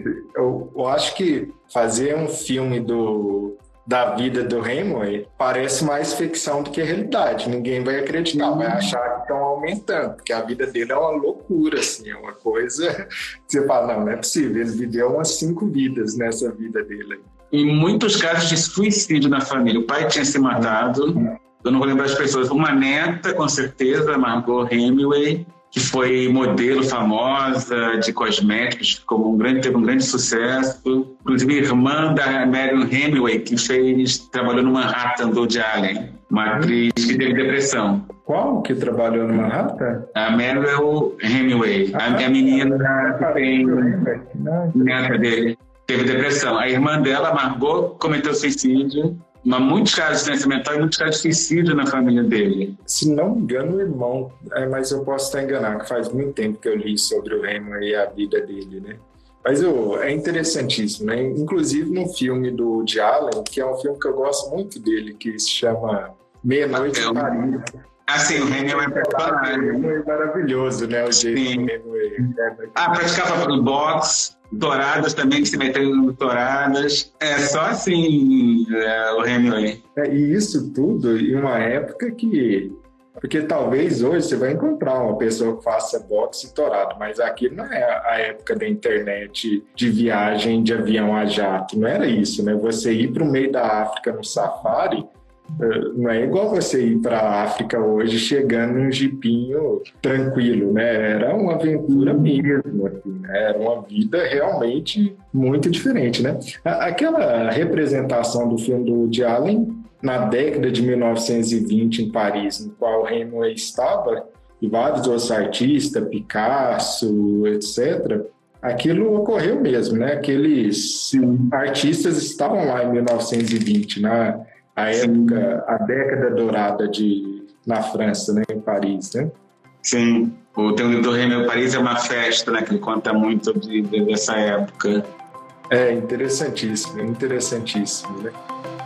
Eu, eu acho que fazer um filme do, da vida do Hemingway parece mais ficção do que realidade. Ninguém vai acreditar, vai achar que estão aumentando, porque a vida dele é uma loucura, assim, é uma coisa que você fala, não, não é possível, ele viveu umas cinco vidas nessa vida dele. Em muitos casos de suicídio na família, o pai tinha se matado, eu não vou lembrar as pessoas, uma neta, com certeza, Margot Hemingway, que foi modelo famosa de cosméticos, ficou um grande, teve um grande sucesso. Inclusive, irmã da Marion Hemingway, que fez, trabalhou no Manhattan do Woody Allen, uma atriz que teve depressão. Qual que trabalhou no Manhattan? A Marion Hemingway, a, a menina que tem neta dele, teve depressão. A irmã dela, Margot, cometeu suicídio. Mas muitos casos de doença mental e muitos casos de suicídio na família dele. Se não me engano, o irmão, é, mas eu posso estar enganado, que faz muito tempo que eu li sobre o Hemingway e a vida dele, né? Mas oh, é interessantíssimo, né? Inclusive no filme do Woody Allen, que é um filme que eu gosto muito dele, que se chama Meia-Noite em Paris. Ah, sim, o Hemingway é personagem. É maravilhoso, né? O jeito do Hemingway. Ah, praticava boxe. Douradas também, que se meteram em douradas. É só assim, é, o Hemingway. É, e isso tudo em uma época que... Porque talvez hoje você vai encontrar uma pessoa que faça boxe e dourado, mas aqui não é a época da internet de viagem de avião a jato. Não era isso, né? Você ir para o meio da África no safari... Não é igual você ir para a África hoje chegando num jipinho tranquilo, né? Era uma aventura mesmo, assim, né? Era uma vida realmente muito diferente, né? Aquela representação do filme do Woody Allen na década de mil novecentos e vinte em Paris, no qual Hemingway estava, e vários outros artistas, Picasso, etcétera, aquilo ocorreu mesmo, né? Aqueles artistas estavam lá em mil novecentos e vinte, né? A época, a década dourada de, na França, né, em Paris, né? Sim, o teu livro Hemingway Paris é uma festa, né, que conta muito de, de, dessa época. É interessantíssimo, interessantíssimo, né?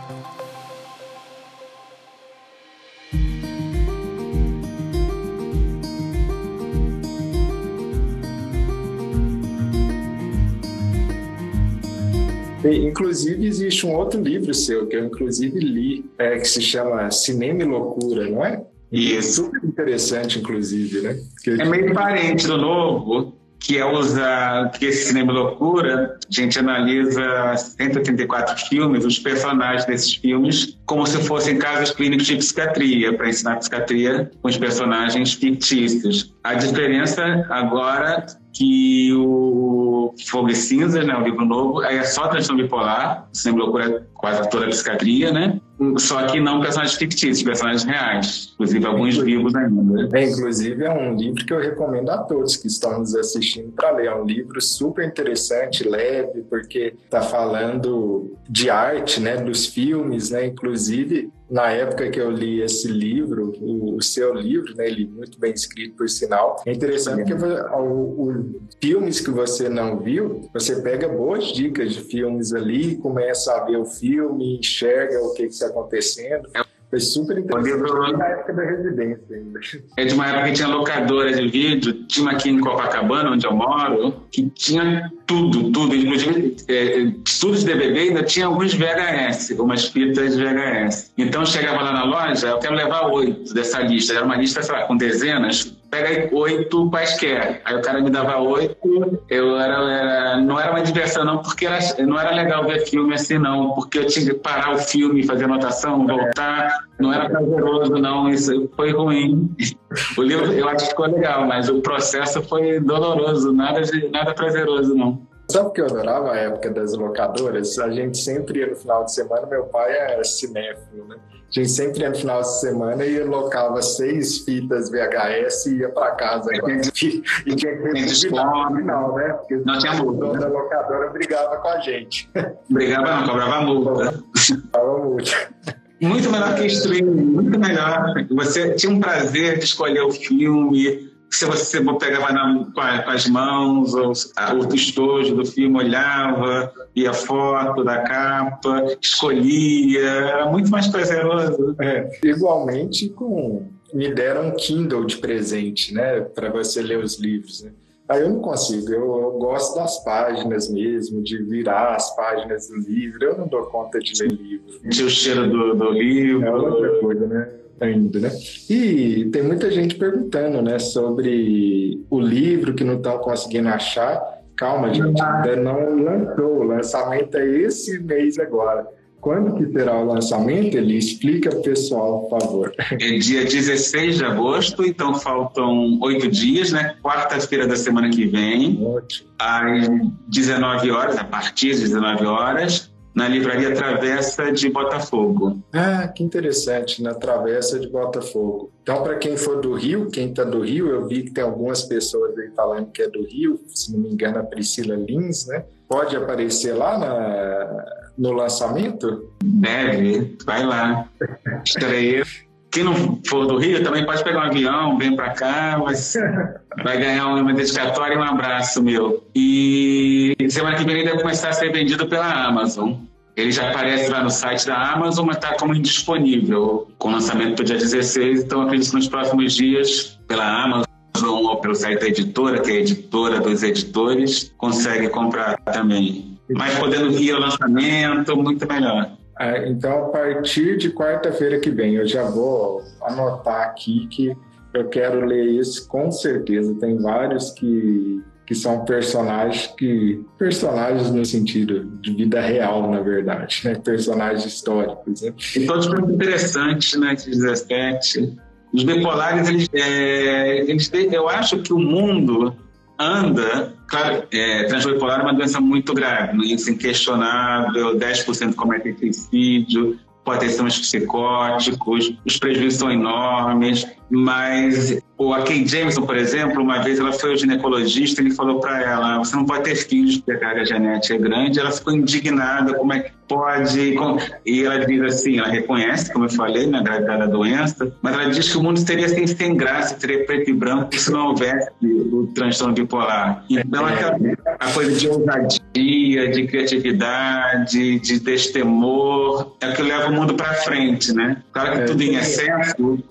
Inclusive, existe um outro livro seu, que eu inclusive li, é, que se chama Cinema e Loucura, não é? Isso. Super interessante, inclusive, né? Que... É meio parente do novo, que é usar, que esse Cinema Loucura, a gente analisa cento e oitenta e quatro filmes, os personagens desses filmes, como se fossem casos clínicos de psiquiatria, para ensinar psiquiatria com os personagens fictícios. A diferença agora que o Fogo e Cinzas, né, o livro novo, aí é só transtorno bipolar, o Cinema Loucura é quase toda a psiquiatria, né? Só que não personagens fictícios, personagens reais, inclusive alguns vivos ainda. É, inclusive é um livro que eu recomendo a todos que estão nos assistindo para ler. É um livro super interessante, leve, porque está falando de arte, né, dos filmes, né? Inclusive, na época que eu li esse livro, o, o seu livro, né, ele muito bem escrito, por sinal, é interessante porque os filmes que você não viu, você pega boas dicas de filmes ali, começa a ver o filme, enxerga o que está acontecendo. Foi super interessante. Livro... na época da residência ainda. É de uma época que tinha locadora de vídeo, tinha aqui em Copacabana, onde eu moro, que tinha tudo, tudo, inclusive é, estudos de D V D, ainda tinha alguns V H S, algumas fitas de V H S. Então eu chegava lá na loja, eu quero levar oito dessa lista, era uma lista, sei lá, com dezenas, pega aí oito quaisquer. Aí o cara me dava oito, eu era, era, não era uma diversão não, porque era, não era legal ver filme assim não, porque eu tinha que parar o filme, fazer anotação, voltar, não era prazeroso não, isso foi ruim. O livro eu acho que ficou legal, mas o processo foi doloroso, nada, de, nada prazeroso não. Sabe o que eu adorava a época das locadoras? A gente sempre ia no final de semana, meu pai é cinéfilo, né? A gente sempre ia no final de semana e locava seis fitas V H S e ia para casa. E tinha que ter no final, né? Porque não tinha multa. O dono da locadora brigava com a gente. Brigava não, cobrava multa. Cobrava multa. Muito melhor que streaming, muito melhor. Você tinha um prazer de escolher o filme. Se você pegava na, com, a, com as mãos, ou, o estojo do filme, olhava, via foto da capa, escolhia, era muito mais prazeroso. É, igualmente, com, me deram um Kindle de presente, né, para você ler os livros, né? Aí eu não consigo, eu, eu gosto das páginas mesmo, de virar as páginas do livro, eu não dou conta de ler livro. Tinha o cheiro do, do livro. É outra coisa, né? Ainda, né? E tem muita gente perguntando, né, sobre o livro que não estão conseguindo achar. Calma, gente, ainda não lançou. O lançamento é esse mês agora. Quando que terá o lançamento? Ele explica para o pessoal, por favor. É dia dezesseis de agosto, então faltam oito dias, né? Quarta-feira da semana que vem, ótimo, às dezenove horas, a partir das dezenove horas, na Livraria Travessa de Botafogo. Ah, que interessante, na Travessa de Botafogo. Então, para quem for do Rio, quem está do Rio, eu vi que tem algumas pessoas aí falando que é do Rio, se não me engano, a Priscila Lins, né? Pode aparecer lá na, no lançamento? Deve, vai lá. Estreia. Quem não for do Rio também pode pegar um avião, vem para cá, mas vai ganhar uma dedicatória e um abraço meu. E semana que vem ele deve começar a ser vendido pela Amazon. Ele já aparece lá no site da Amazon, mas está como indisponível, com lançamento para o dia dezesseis, então acredito que nos próximos dias, pela Amazon ou pelo site da editora, que é a editora dos editores, consegue comprar também. Mas podendo ir ao lançamento, muito melhor. Então, a partir de quarta-feira que vem, eu já vou anotar aqui que eu quero ler isso com certeza. Tem vários que, que são personagens, que, personagens no sentido de vida real, na verdade, né? Personagens históricos. Né? E todos muito interessantes, né? De dezessete. Os bipolares, eles, é, eles, eu acho que o mundo anda, claro, é, transtorno bipolar é uma doença muito grave, né? Isso é inquestionável, dez por cento comete suicídio, pode ter sintomas psicóticos, os prejuízos são enormes, mas o a Kay Jameson, por exemplo, uma vez ela foi ao ginecologista e ele falou para ela, você não pode ter filhos porque a carga genética é grande, ela ficou indignada, como é que pode, como... e ela diz assim, ela reconhece, como eu falei, na gravidade da doença, mas ela diz que o mundo seria assim, sem graça, seria preto e branco se não houvesse o transtorno bipolar. Então aquela, a coisa de ousadia, de criatividade, de destemor, é o que leva o mundo para frente, né? Claro que tudo em excesso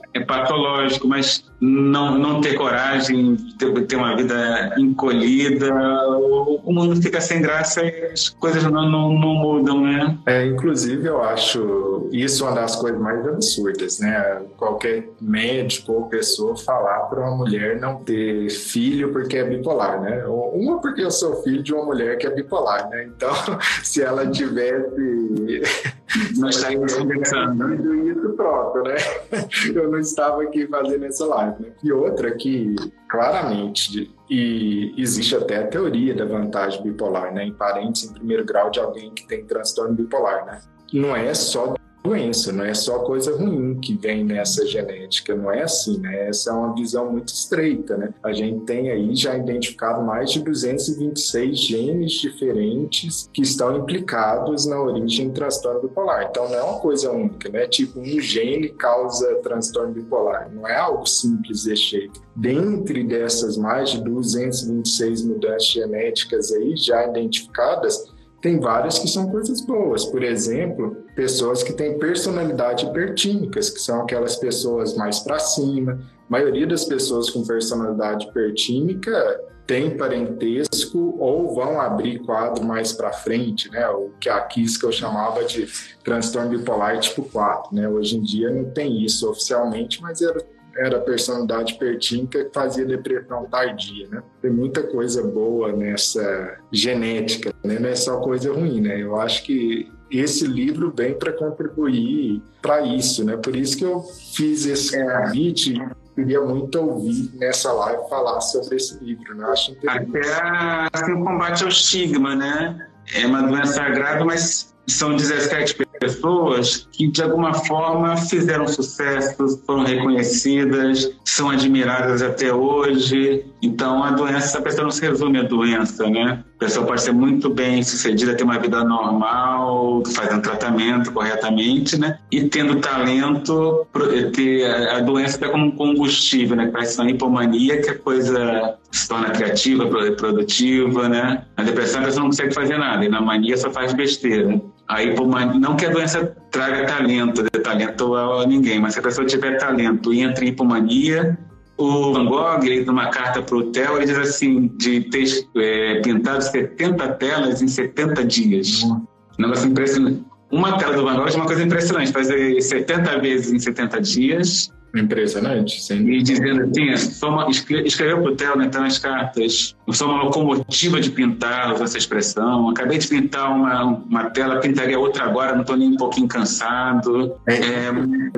é patológico, mas não, não ter coragem, ter, ter uma vida encolhida, o, o mundo fica sem graça e as coisas não, não, não mudam, né? É, inclusive, eu acho isso uma das coisas mais absurdas, né? Qualquer médico ou pessoa falar para uma mulher não ter filho porque é bipolar, né? Uma porque eu sou filho de uma mulher que é bipolar, né? Então, se ela tivesse... Nós estaríamos conversando. Isso próprio, né? Eu não estava aqui fazendo essa live, né? E outra que, claramente, e existe até a teoria da vantagem bipolar, né? Em parentes em primeiro grau de alguém que tem transtorno bipolar, né? Não é só doença, não é só coisa ruim que vem nessa genética, não é assim, né? Essa é uma visão muito estreita, né? A gente tem aí já identificado mais de duzentos e vinte e seis genes diferentes que estão implicados na origem do transtorno bipolar. Então não é uma coisa única, né? Tipo, um gene causa transtorno bipolar, não é algo simples desse jeito. Dentre dessas mais de duzentos e vinte e seis mudanças genéticas aí já identificadas, tem várias que são coisas boas. Por exemplo, pessoas que têm personalidade hipertímicas, que são aquelas pessoas mais para cima. A maioria das pessoas com personalidade hipertímica tem parentesco ou vão abrir quadro mais para frente, né? O que a Kiska eu chamava de transtorno bipolar tipo quatro, né? Hoje em dia não tem isso oficialmente, mas era era a personalidade hipertímica que fazia depressão tardia, né? Tem muita coisa boa nessa genética, né? Não é só coisa ruim, né? Eu acho que esse livro vem para contribuir para isso, né? Por isso que eu fiz esse convite. Queria muito ouvir nessa live falar sobre esse livro, né? Acho interessante. Até assim, o combate ao estigma, né? É uma doença grave, mas são dezessete pessoas que, de alguma forma, fizeram sucesso, foram reconhecidas, são admiradas até hoje. Então, a doença, a pessoa não se resume à doença, né? A pessoa pode ser muito bem sucedida, ter uma vida normal, fazendo tratamento corretamente, né? E tendo talento, ter a doença até como um combustível, né? Parece uma hipomania, que a coisa se torna criativa, produtiva, né? Na depressão, a pessoa não consegue fazer nada, e na mania só faz besteira. A hipomania, não que a doença traga talento, dê talento a ninguém, mas se a pessoa tiver talento e entra em hipomania, o Van Gogh, ele, numa carta para o Theo, ele diz assim, de ter é, pintado setenta telas em setenta dias. Um negócio impressionante. Uma tela do Van Gogh é uma coisa impressionante, fazer setenta vezes em setenta dias. Impressionante, sim. E dizendo assim, sou uma, escreveu para o Theo, né, então, nas cartas, eu sou uma locomotiva de pintar, usa essa expressão, acabei de pintar uma, uma tela, pintaria outra agora, não estou nem um pouquinho cansado. É, é...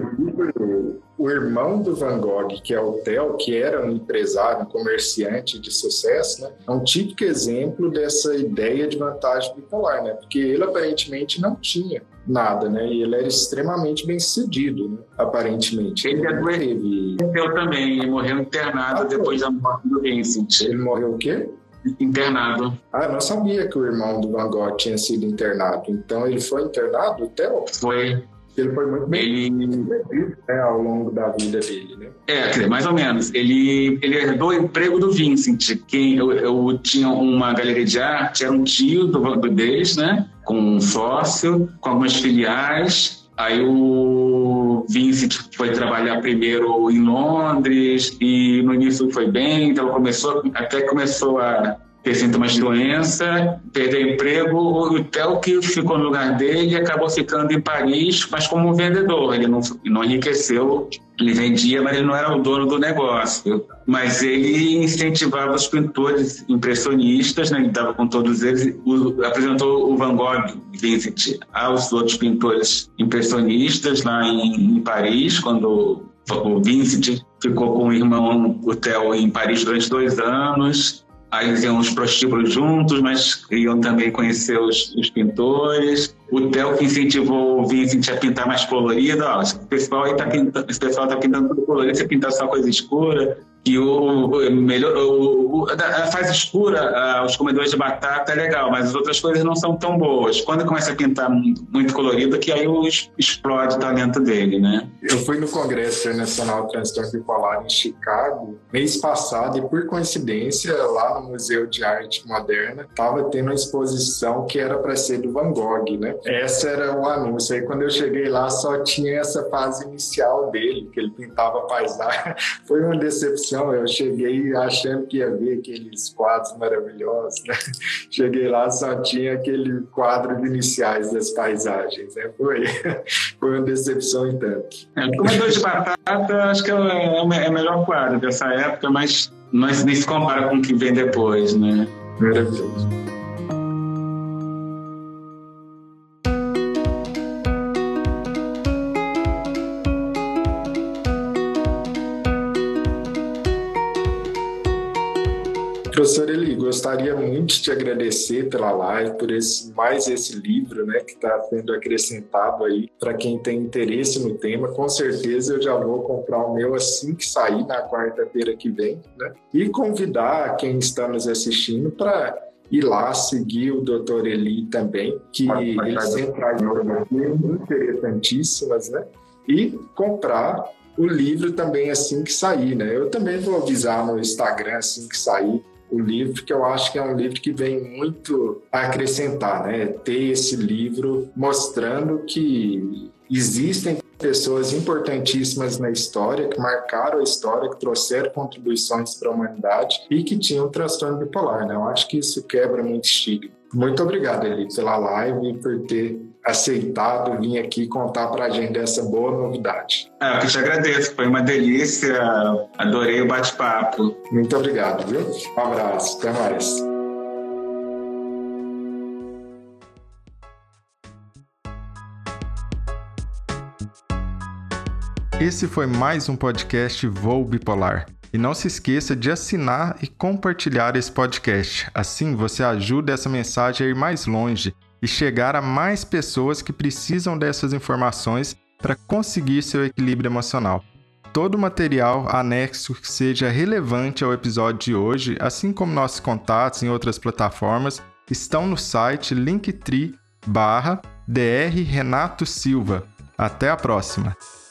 O irmão do Van Gogh, que é o Theo, que era um empresário, um comerciante de sucesso, né, é um típico exemplo dessa ideia de vantagem bipolar, né, porque ele aparentemente não tinha nada, né, e ele era extremamente bem sucedido, né, aparentemente. Ele adoeceu também, ele morreu internado ah, depois da morte do Vincent. Ele morreu o quê? Internado. Ah, eu não sabia que o irmão do Van Gogh tinha sido internado. Então ele foi internado, Theo? Foi. Ele foi muito bem ele... né, ao longo da vida dele, né? É, mais ou menos. Ele, ele herdou o emprego do Vincent. Quem, eu, eu tinha uma galeria de arte, era um tio do, do deles, né? Com um sócio, com algumas filiais. Aí o Vincent foi trabalhar primeiro em Londres e no início foi bem, então começou, até começou a ter sintomas de doença, perdeu emprego. O Theo, que ficou no lugar dele, acabou ficando em Paris, mas como um vendedor. Ele não, não enriqueceu, ele vendia, mas ele não era o dono do negócio. Mas ele incentivava os pintores impressionistas, né? Ele dava com todos eles, o, apresentou o Van Gogh, Vincent, aos outros pintores impressionistas lá em, em Paris, quando o Vincent ficou com o irmão, o Theo, em Paris durante dois anos. Aí eles iam os prostíbulos juntos, mas iam também conhecer os, os pintores. O Theo, que incentivou o Vincent a pintar mais colorido. Ó, esse pessoal aí tá pintando, esse pessoal tá pintando tudo colorido, você pintar só coisa escura. que o, o, melhor, o, o, a fase escura, uh, os comedores de batata é legal, mas as outras coisas não são tão boas. Quando começa a pintar muito colorido, que aí explode o talento dele, né? Eu fui no Congresso Internacional de Transtorno Bipolar em Chicago mês passado e, por coincidência, lá no Museu de Arte Moderna, estava tendo uma exposição que era para ser do Van Gogh, né? Essa era o anúncio. Aí, quando eu cheguei lá, só tinha essa fase inicial dele, que ele pintava paisagem. Foi uma decepção. Eu cheguei achando que ia ver aqueles quadros maravilhosos, né? Cheguei lá, só tinha aquele quadro iniciais das paisagens, né? Foi, foi uma decepção em tanto. É, o Comedor de Batata, acho que é o é melhor quadro dessa época, mas não nem se compara com o que vem depois, né? Maravilhoso. Professor Eli, gostaria muito de te agradecer pela live, por esse, mais esse livro, né, que está sendo acrescentado aí para quem tem interesse no tema. Com certeza eu já vou comprar o meu assim que sair, na quarta-feira que vem, né? E convidar quem está nos assistindo para ir lá seguir o doutor Eli também, que ele sempre traz informações interessantíssimas, né? E comprar o livro também assim que sair, né? Eu também vou avisar no Instagram assim que sair o livro, porque eu acho que é um livro que vem muito a acrescentar, né? Ter esse livro mostrando que existem pessoas importantíssimas na história, que marcaram a história, que trouxeram contribuições para a humanidade e que tinham transtorno bipolar, né? Eu acho que isso quebra muito estigma. Muito obrigado, Eli, pela live e por ter aceitado vir aqui contar para a gente dessa boa novidade. É, eu que te agradeço, foi uma delícia, adorei o bate-papo. Muito obrigado, viu? Um abraço, até mais. Esse foi mais um podcast Voo Bipolar. E não se esqueça de assinar e compartilhar esse podcast. Assim você ajuda essa mensagem a ir mais longe e chegar a mais pessoas que precisam dessas informações para conseguir seu equilíbrio emocional. Todo o material anexo que seja relevante ao episódio de hoje, assim como nossos contatos em outras plataformas, estão no site linktree barra dr Renato Silva. Até a próxima!